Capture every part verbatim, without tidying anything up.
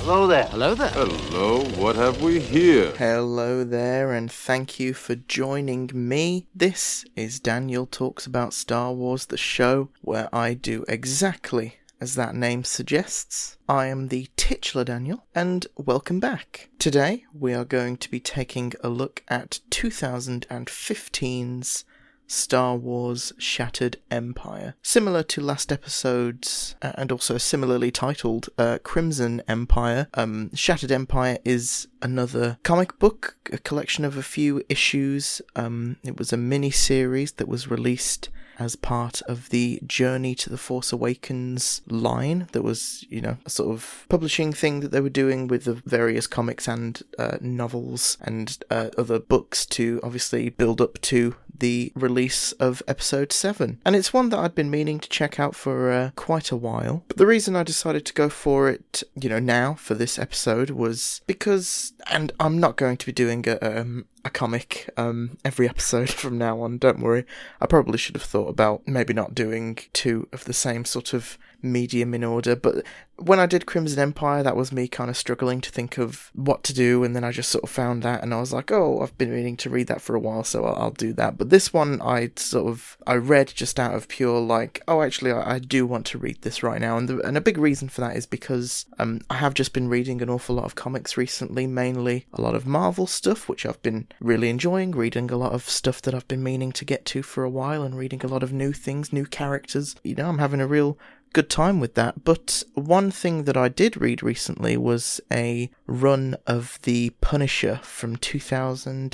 Hello there. Hello there. Hello, what have we here? Hello there, and thank you for joining me. This is Daniel Talks About Star Wars, the show where I do exactly as that name suggests. I am the titular Daniel, and welcome back. Today, we are going to be taking a look at two thousand fifteen's Star Wars Shattered Empire. Similar to last episode's, uh, and also similarly titled, uh, Crimson Empire, um, Shattered Empire is another comic book, a collection of a few issues. Um, it was a mini-series that was released as part of the Journey to the Force Awakens line. That was, you know, a sort of publishing thing that they were doing with the various comics and uh, novels and uh, other books to obviously build up to the release of episode seven. And it's one that I'd been meaning to check out for uh, quite a while. But the reason I decided to go for it, you know, now for this episode was because, and I'm not going to be doing a, um, a comic um, every episode from now on, don't worry. I probably should have thought about maybe not doing two of the same sort of medium in order, but when I did Crimson Empire, that was me kind of struggling to think of what to do, and then I just sort of found that, and I was like, oh, I've been meaning to read that for a while, so I'll, I'll do that. But this one, I sort of, I read just out of pure, like, oh, actually, I, I do want to read this right now, and the, and a big reason for that is because um, I have just been reading an awful lot of comics recently, mainly a lot of Marvel stuff, which I've been really enjoying, reading a lot of stuff that I've been meaning to get to for a while, and reading a lot of new things, new characters. You know, I'm having a real good time with that. But one thing that I did read recently was a run of The Punisher from two thousand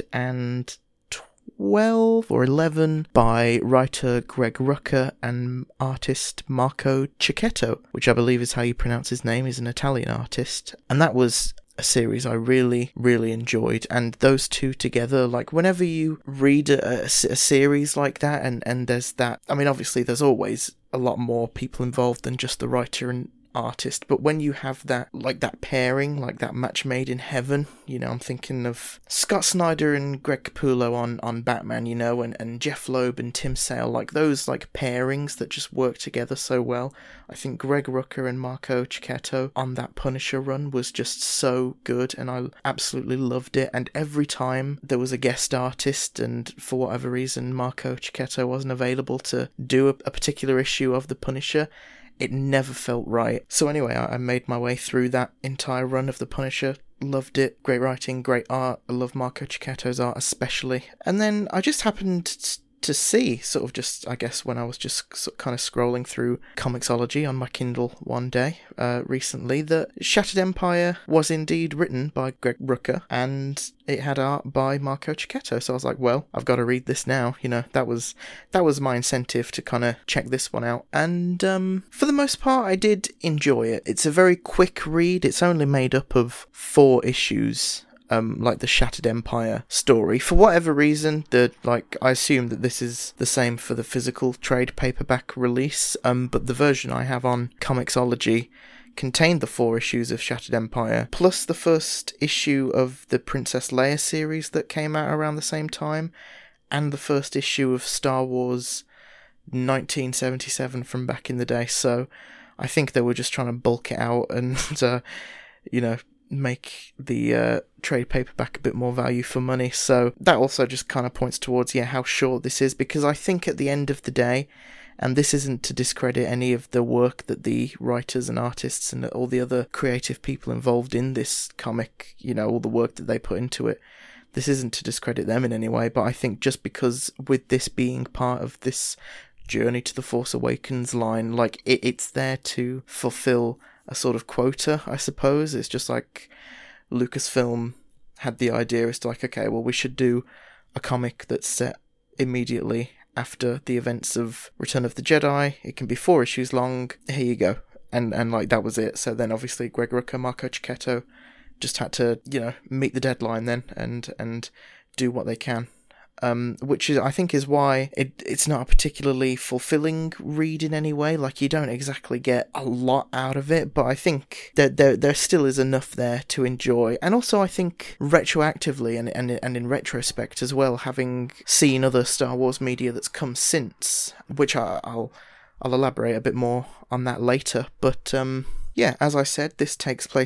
twelve or eleven by writer Greg Rucka and artist Marco Cicchetto, which I believe is how you pronounce his name. He's an Italian artist, and that was a series I really, really enjoyed. And those two together, like, whenever you read a, a, a series like that, and, and there's that, I mean, obviously there's always a lot more people involved than just the writer and artist, but when you have that, like, that pairing, like that match made in heaven, you know, I'm thinking of Scott Snyder and Greg Capullo on, on Batman, you know, and, and Jeff Loeb and Tim Sale, like those, like, pairings that just work together so well. I think Greg Rucka and Marco Cicchetto on that Punisher run was just so good, and I absolutely loved it. And every time there was a guest artist, and for whatever reason Marco Cicchetto wasn't available to do a, a particular issue of the Punisher, it never felt right. So anyway, I made my way through that entire run of The Punisher. Loved it. Great writing, great art. I love Marco Cicchetto's art especially. And then I just happened to see, sort of just, I guess, when I was just kind of scrolling through Comixology on my Kindle one day uh, recently, that Shattered Empire was indeed written by Greg Rucka, and it had art by Marco Cicchetto. So I was like, well, I've got to read this now. You know, that was that was my incentive to kind of check this one out. And um, for the most part, I did enjoy it. It's a very quick read. It's only made up of four issues. Um, like the Shattered Empire story. For whatever reason, the like I assume that this is the same for the physical trade paperback release, um, but the version I have on Comixology contained the four issues of Shattered Empire, plus the first issue of the Princess Leia series that came out around the same time, and the first issue of Star Wars nineteen seventy-seven from back in the day. So I think they were just trying to bulk it out and, uh, you know, make the uh, trade paperback a bit more value for money. So that also just kind of points towards, yeah, how short this is, because I think at the end of the day, and this isn't to discredit any of the work that the writers and artists and all the other creative people involved in this comic, you know, all the work that they put into it, this isn't to discredit them in any way, but I think just because with this being part of this Journey to the Force Awakens line, like, it, it's there to fulfill a sort of quota, I suppose. It's just like Lucasfilm had the idea, it's like, okay, well, we should do a comic that's set immediately after the events of Return of the Jedi. It can be four issues long. Here you go. And and like that was it. So then obviously Greg Rucka, Marco Cicchetto just had to, you know, meet the deadline then and and do what they can. Um, which is, I think, is why it it's not a particularly fulfilling read in any way. Like, you don't exactly get a lot out of it, but I think that there there still is enough there to enjoy. And also, I think retroactively and and and in retrospect as well, having seen other Star Wars media that's come since, which I, I'll I'll elaborate a bit more on that later. But um, yeah, as I said, this takes place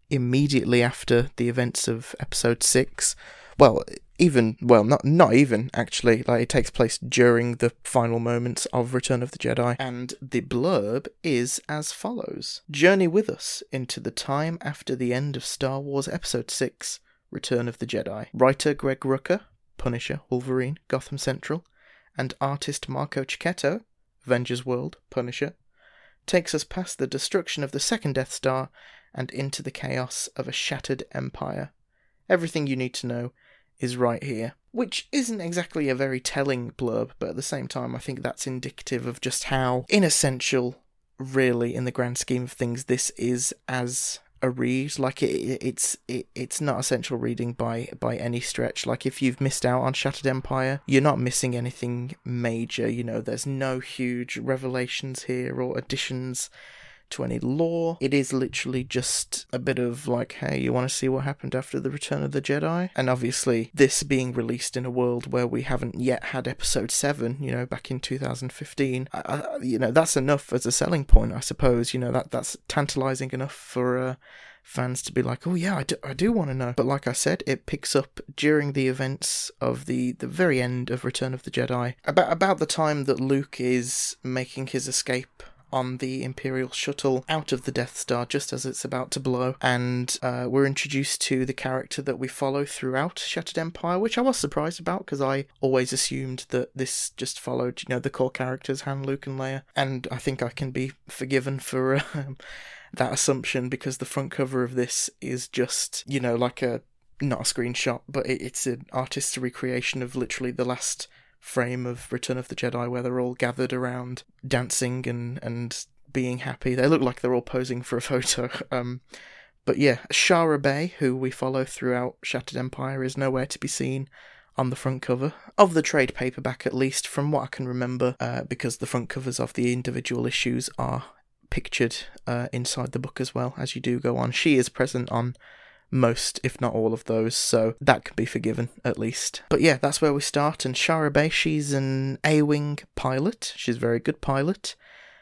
immediately after the events of episode six. Well, even, well, not not even, actually. Like, it takes place during the final moments of Return of the Jedi. And the blurb is as follows. Journey with us into the time after the end of Star Wars Episode six, Return of the Jedi. Writer Greg Rucka, Punisher, Wolverine, Gotham Central, and artist Marco Checchetto, Avengers World, Punisher, takes us past the destruction of the second Death Star and into the chaos of a shattered empire. Everything you need to know is right here. Which isn't exactly a very telling blurb, but at the same time I think that's indicative of just how inessential, really, in the grand scheme of things, this is as a read. Like, it, it's it, it's not essential reading by by any stretch. Like, if you've missed out on Shattered Empire, you're not missing anything major. You know, there's no huge revelations here or additions to any lore. It is literally just a bit of like, hey, you want to see what happened after the Return of the Jedi? And obviously, this being released in a world where we haven't yet had Episode seven, you know, back in two thousand fifteen, uh, you know, that's enough as a selling point, I suppose. You know, that that's tantalizing enough for uh, fans to be like, oh yeah, I do, I do want to know. But like I said, it picks up during the events of the, the very end of Return of the Jedi. About, about the time that Luke is making his escape on the Imperial shuttle out of the Death Star just as it's about to blow, and uh, we're introduced to the character that we follow throughout Shattered Empire, which I was surprised about because I always assumed that this just followed, you know, the core characters, Han, Luke and Leia, and I think I can be forgiven for uh, that assumption because the front cover of this is just, you know, like a, not a screenshot, but it, it's an artist's recreation of literally the last frame of Return of the Jedi where they're all gathered around dancing and and being happy. They look like they're all posing for a photo. Um, but yeah, Shara Bey, who we follow throughout Shattered Empire, is nowhere to be seen on the front cover of the trade paperback, at least from what I can remember, uh, because the front covers of the individual issues are pictured uh, inside the book as well as you do go on. She is present on most, if not all of those, so that can be forgiven, at least. But yeah, that's where we start, and Shara Bey, she's an A-Wing pilot. She's a very good pilot.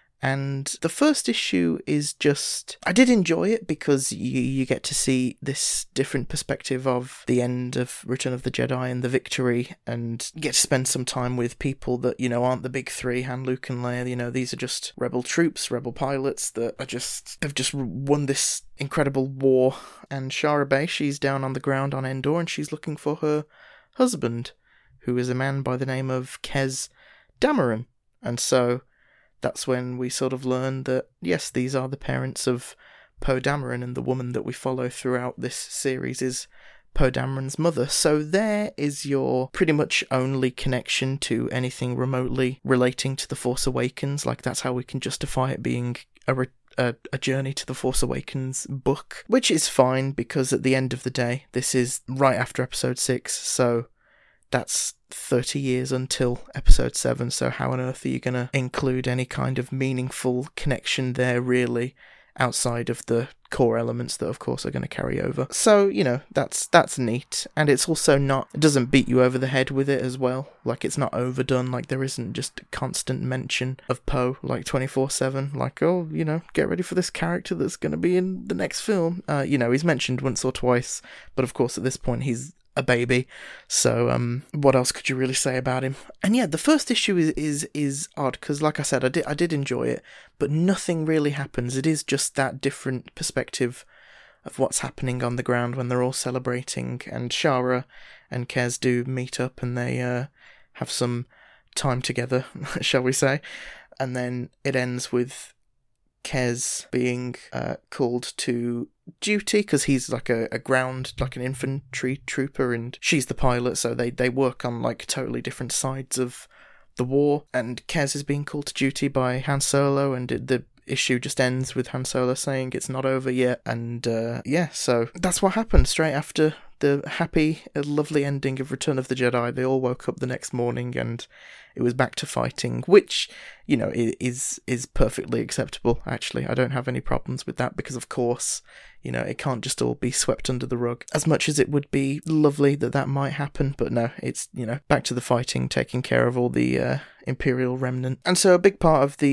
And the first issue is just, I did enjoy it because you, you get to see this different perspective of the end of Return of the Jedi and the victory, and get to spend some time with people that, you know, aren't the big three, Han, Luke and Leia. You know, these are just rebel troops, rebel pilots that are just, have just won this incredible war. And Shara Bey, she's down on the ground on Endor and she's looking for her husband, who is a man by the name of Kez Dameron. And so that's when we sort of learn that, yes, these are the parents of Poe Dameron, and the woman that we follow throughout this series is Poe Dameron's mother. So there is your pretty much only connection to anything remotely relating to The Force Awakens. Like, that's how we can justify it being a, re- a, a Journey to The Force Awakens book, which is fine because at the end of the day, this is right after Episode six, so that's thirty years until Episode seven, so how on earth are you going to include any kind of meaningful connection there, really, outside of the core elements that, of course, are going to carry over? So, you know, that's that's neat, and it's also not, it doesn't beat you over the head with it as well. Like, it's not overdone, like, there isn't just constant mention of Poe, like, twenty-four seven, like, oh, you know, get ready for this character that's going to be in the next film. Uh, you know, he's mentioned once or twice, but of course, at this point, he's a baby, so um what else could you really say about him? And yeah, the first issue is is is odd because, like I said, I did I did enjoy it, but nothing really happens. It is just that different perspective of what's happening on the ground when they're all celebrating, and Shara and Kez do meet up and they uh have some time together, shall we say, and then it ends with Kez being uh, called to duty because he's like a, a ground, like an infantry trooper, and she's the pilot, so they, they work on like totally different sides of the war, and Kez is being called to duty by Han Solo, and it, the issue just ends with Han Solo saying it's not over yet, and uh, yeah, so that's what happened straight after the happy, lovely ending of Return of the Jedi. They all woke up the next morning and it was back to fighting, which, you know, is is perfectly acceptable, actually. I don't have any problems with that because, of course, you know, it can't just all be swept under the rug. As much as it would be lovely that that might happen, but no, it's, you know, back to the fighting, taking care of all the uh, Imperial remnant. And so a big part of the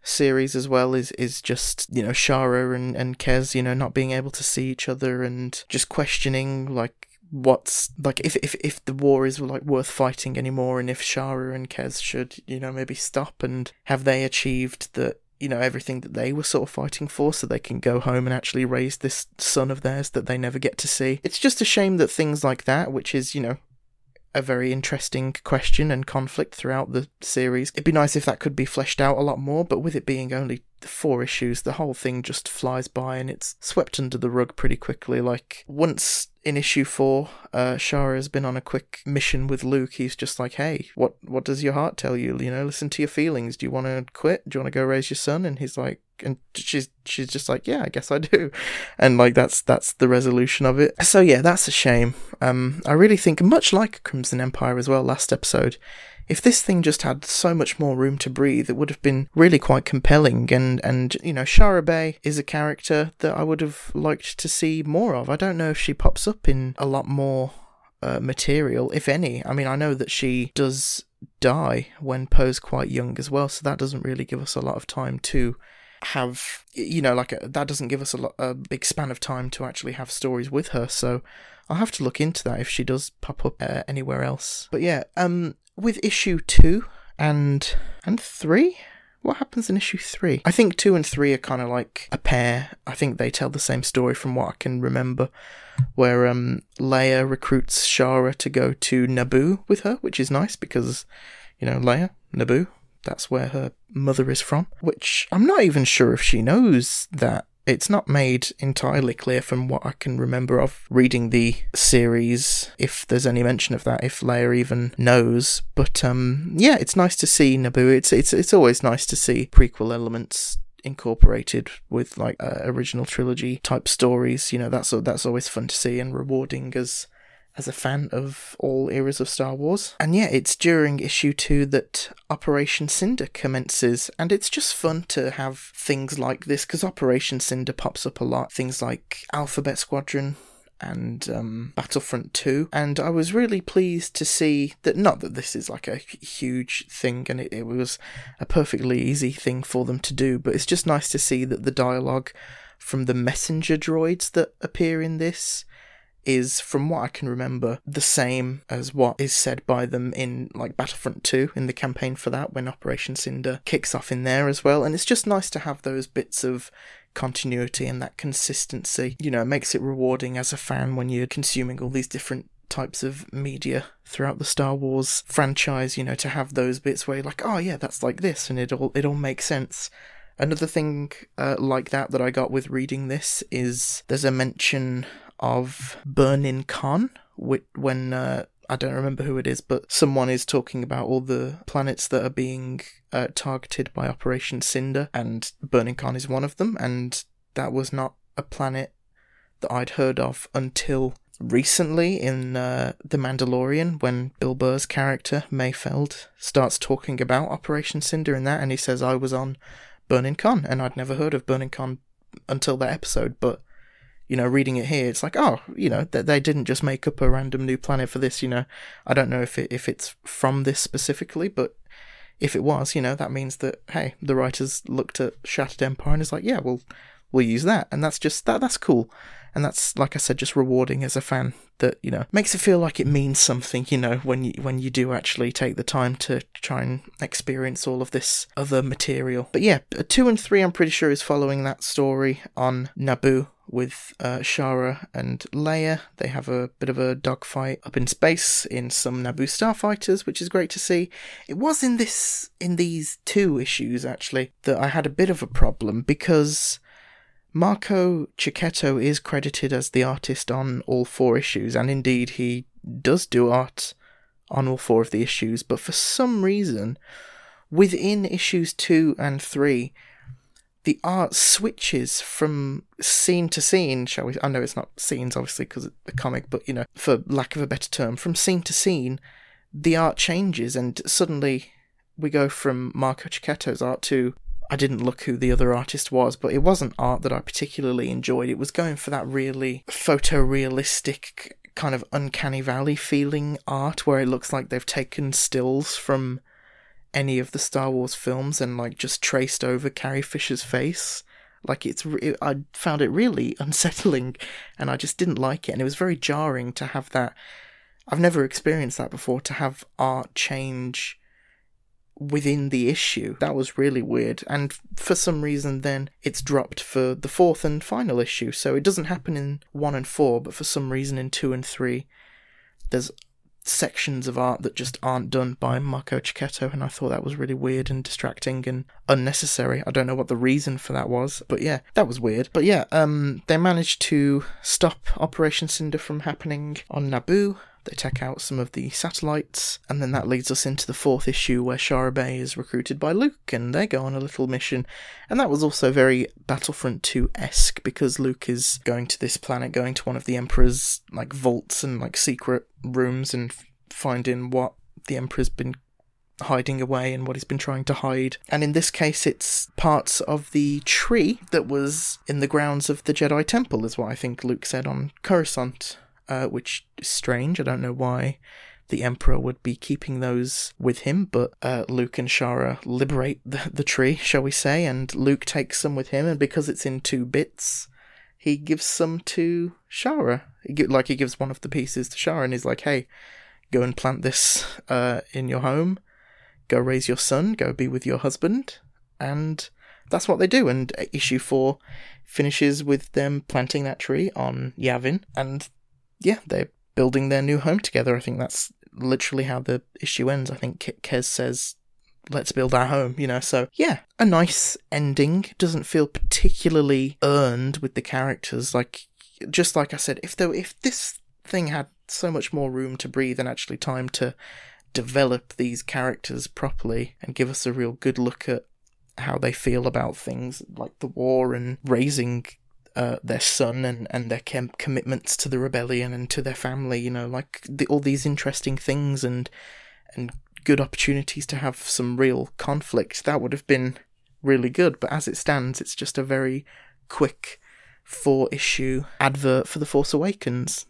series as well is is just, you know, Shara and, and Kez, you know, not being able to see each other and just questioning, like, what's, like, if, if, if the war is, like, worth fighting anymore, and if Shara and Kez should, you know, maybe stop, and have they achieved that, you know, everything that they were sort of fighting for, so they can go home and actually raise this son of theirs that they never get to see. It's just a shame that things like that, which is, you know, a very interesting question and conflict throughout the series. It'd be nice if that could be fleshed out a lot more, but with it being only four issues, the whole thing just flies by and it's swept under the rug pretty quickly. Like, once in issue four, uh, Shara has been on a quick mission with Luke. He's just like, hey, what, what does your heart tell you? You know, listen to your feelings. Do you want to quit? Do you want to go raise your son? And he's like, and she's she's just like, yeah, I guess I do. And, like, that's that's the resolution of it. So, yeah, that's a shame. Um, I really think, much like Crimson Empire as well, last episode, if this thing just had so much more room to breathe, it would have been really quite compelling. And, and you know, Shara Bey is a character that I would have liked to see more of. I don't know if she pops up in a lot more uh, material, if any. I mean, I know that she does die when Poe's quite young as well, so that doesn't really give us a lot of time to have, you know, like, a, that doesn't give us a, lot, a big span of time to actually have stories with her. So I'll have to look into that if she does pop up uh, anywhere else. But yeah, um... with issue two and and three, what happens in issue three? I think two and three are kind of like a pair. I think they tell the same story from what I can remember, where um Leia recruits Shara to go to Naboo with her, which is nice because, you know, Leia, Naboo, that's where her mother is from, which I'm not even sure if she knows that. It's not made entirely clear from what I can remember of reading the series, if there's any mention of that, if Leia even knows. But um, yeah, it's nice to see Naboo. It's it's it's always nice to see prequel elements incorporated with, like, uh, original trilogy type stories. You know, that's that's always fun to see and rewarding as as a fan of all eras of Star Wars. And yeah, it's during issue two that Operation Cinder commences, and it's just fun to have things like this, because Operation Cinder pops up a lot. Things like Alphabet Squadron and um, Battlefront two, and I was really pleased to see that, not that this is like a huge thing, and it, it was a perfectly easy thing for them to do, but it's just nice to see that the dialogue from the messenger droids that appear in this is, from what I can remember, the same as what is said by them in, like, Battlefront two, in the campaign for that, when Operation Cinder kicks off in there as well. And it's just nice to have those bits of continuity and that consistency. You know, it makes it rewarding as a fan when you're consuming all these different types of media throughout the Star Wars franchise, you know, to have those bits where you're like, oh yeah, that's like this, and it all, it all makes sense. Another thing uh, like that that I got with reading this is there's a mention of Burnin Con, when, uh, I don't remember who it is, but someone is talking about all the planets that are being uh, targeted by Operation Cinder, and Burnin Con is one of them, and that was not a planet that I'd heard of until recently in uh, The Mandalorian, when Bill Burr's character, Mayfeld, starts talking about Operation Cinder in that, and he says, I was on Burnin Con, and I'd never heard of Burnin Con until that episode, but, you know, reading it here, it's like, oh, you know, that they didn't just make up a random new planet for this, you know. I don't know if it, if it's from this specifically, but if it was, you know, that means that, hey, the writers looked at Shattered Empire and is like, yeah, well, we'll use that, and that's just, that that's cool. And that's, like I said, just rewarding as a fan, that, you know, makes it feel like it means something, you know, when you when you do actually take the time to try and experience all of this other material. But yeah, two and three I'm pretty sure is following that story on Naboo with uh, Shara and Leia. They have a bit of a dogfight up in space in some Naboo starfighters, which is great to see. It was in this in these two issues, actually, that I had a bit of a problem, because Marco Cicchetto is credited as the artist on all four issues, and indeed he does do art on all four of the issues, but for some reason, within issues two and three, the art switches from scene to scene, shall we? I know it's not scenes, obviously, because it's a comic, but, you know, for lack of a better term, from scene to scene, the art changes, and suddenly we go from Marco Cicchetto's art to, I didn't look who the other artist was, but it wasn't art that I particularly enjoyed. It was going for that really photorealistic, kind of uncanny valley feeling art, where it looks like they've taken stills from any of the Star Wars films and like just traced over Carrie Fisher's face. Like it's, it, I found it really unsettling, and I just didn't like it. And it was very jarring to have that. I've never experienced that before, to have art change within the issue. That was really weird. And for some reason then it's dropped for the fourth and final issue. So it doesn't happen in one and four, but for some reason in two and three there's sections of art that just aren't done by Marco Checchetto, and I thought that was really weird and distracting and unnecessary. I don't know what the reason for that was, but yeah, that was weird. But yeah, um, they managed to stop Operation Cinder from happening on Naboo. They take out some of the satellites, and then that leads us into the fourth issue where Shara Bey is recruited by Luke, and they go on a little mission. And that was also very Battlefront two-esque, because Luke is going to this planet, going to one of the Emperor's like vaults and like secret rooms, and f- finding what the Emperor's been hiding away and what he's been trying to hide. And in this case, it's parts of the tree that was in the grounds of the Jedi Temple, is what I think Luke said on Coruscant. Uh, which is strange. I don't know why the Emperor would be keeping those with him, but uh, Luke and Shara liberate the, the tree, shall we say, and Luke takes some with him, and because it's in two bits, he gives some to Shara. He give, like, he gives one of the pieces to Shara, and he's like, hey, go and plant this uh, in your home, go raise your son, go be with your husband, and that's what they do. And issue four finishes with them planting that tree on Yavin, and yeah, they're building their new home together. I think that's literally how the issue ends. I think Kez says, let's build our home, you know, so yeah, a nice ending. Doesn't feel particularly earned with the characters. Like, just like I said, if there, if this thing had so much more room to breathe and actually time to develop these characters properly and give us a real good look at how they feel about things like the war and raising Uh, their son and, and their chem- commitments to the rebellion and to their family, you know, like the, all these interesting things and and good opportunities to have some real conflict, that would have been really good. But as it stands, it's just a very quick four-issue advert for The Force Awakens.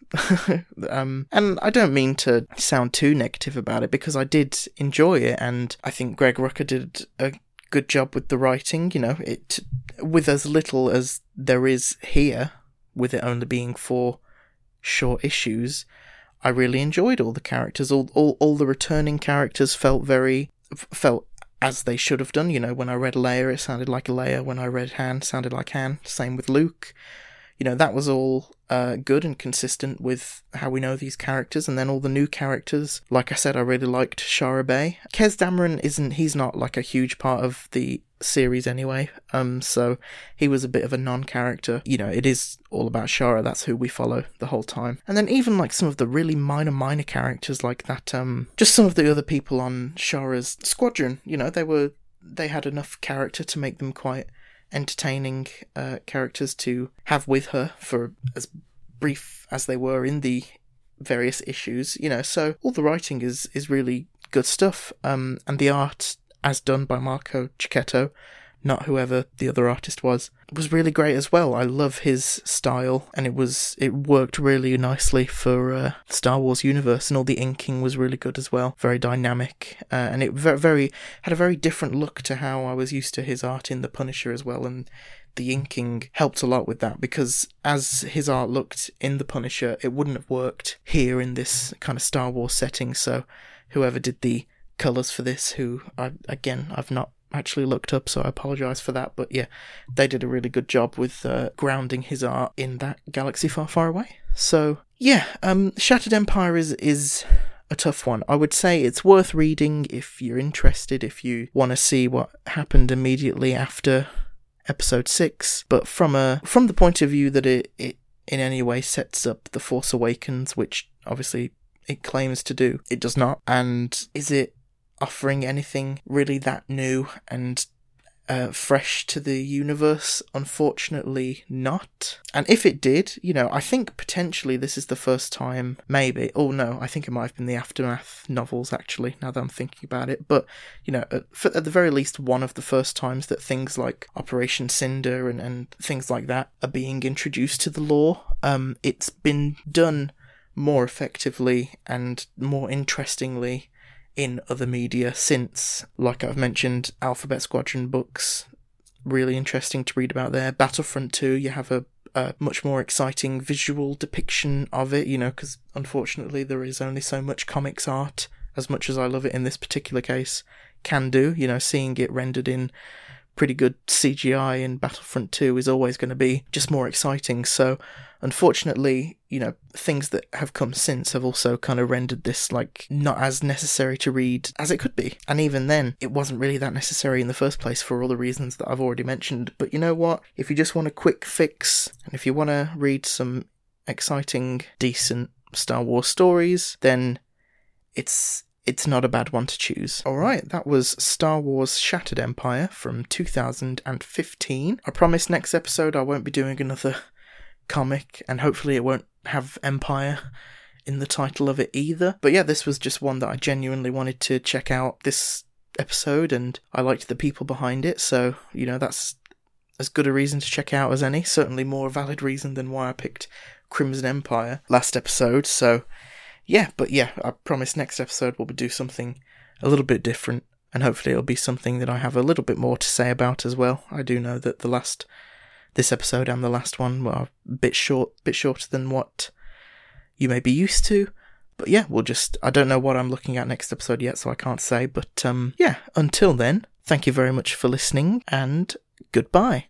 um, and I don't mean to sound too negative about it, because I did enjoy it, and I think Greg Rucka did a good job with the writing, you know, it with as little as there is here, with it only being four short issues. I really enjoyed all the characters. All all, all the returning characters felt very felt as they should have done. You know, when I read Leia, it sounded like Leia. When I read Han, it sounded like Han. Same with Luke. You know, that was all uh, good and consistent with how we know these characters. And then all the new characters, like I said, I really liked Shara Bey. Kez Dameron isn't, he's not like a huge part of the series anyway, um, so he was a bit of a non-character. You know, it is all about Shara, that's who we follow the whole time. And then even like some of the really minor, minor characters like that, um, just some of the other people on Shara's squadron, you know, they were, they had enough character to make them quite entertaining uh, characters to have with her for as brief as they were in the various issues, you know, so all the writing is, is really good stuff, um, and the art, as done by Marco Checchetto, not whoever the other artist was, was really great as well. I love his style, and it was it worked really nicely for uh, Star Wars universe, and all the inking was really good as well. Very dynamic, uh, and it very, very had a very different look to how I was used to his art in The Punisher as well, and the inking helped a lot with that, because as his art looked in The Punisher, it wouldn't have worked here in this kind of Star Wars setting, so whoever did the colours for this, who, I again, I've not actually looked up, so I apologise for that, but yeah, they did a really good job with uh, grounding his art in that galaxy far, far away. So, yeah, um, Shattered Empire is, is a tough one. I would say it's worth reading if you're interested, if you want to see what happened immediately after episode six, but from a from the point of view that it, it in any way sets up The Force Awakens, which obviously it claims to do, it does not. And is it offering anything really that new and uh, fresh to the universe? Unfortunately not. And if it did, you know, I think potentially this is the first time, maybe, oh no, I think it might have been the Aftermath novels actually, now that I'm thinking about it, but, you know, at, for, at the very least one of the first times that things like Operation Cinder and, and things like that are being introduced to the lore. Um, it's been done more effectively and more interestingly in other media since. Like I've mentioned, Alphabet Squadron books, really interesting to read about there. Battlefront two, you have a, a much more exciting visual depiction of it, you know, because unfortunately there is only so much comics art, as much as I love it in this particular case, can do. You know, seeing it rendered in pretty good C G I in Battlefront two is always going to be just more exciting. So unfortunately, you know, things that have come since have also kind of rendered this like not as necessary to read as it could be. And even then, it wasn't really that necessary in the first place for all the reasons that I've already mentioned. But you know what? If you just want a quick fix, and if you want to read some exciting, decent Star Wars stories, then it's It's not a bad one to choose. Alright, that was Star Wars Shattered Empire from two thousand fifteen. I promise next episode I won't be doing another comic, and hopefully it won't have Empire in the title of it either. But yeah, this was just one that I genuinely wanted to check out this episode, and I liked the people behind it, so, you know, that's as good a reason to check out as any. Certainly more valid reason than why I picked Crimson Empire last episode, so yeah, but yeah, I promise next episode we'll do something a little bit different, and hopefully it'll be something that I have a little bit more to say about as well. I do know that the last, this episode and the last one were a bit short, bit shorter than what you may be used to, but yeah, we'll just, I don't know what I'm looking at next episode yet, so I can't say, but um, yeah, until then, thank you very much for listening, and goodbye.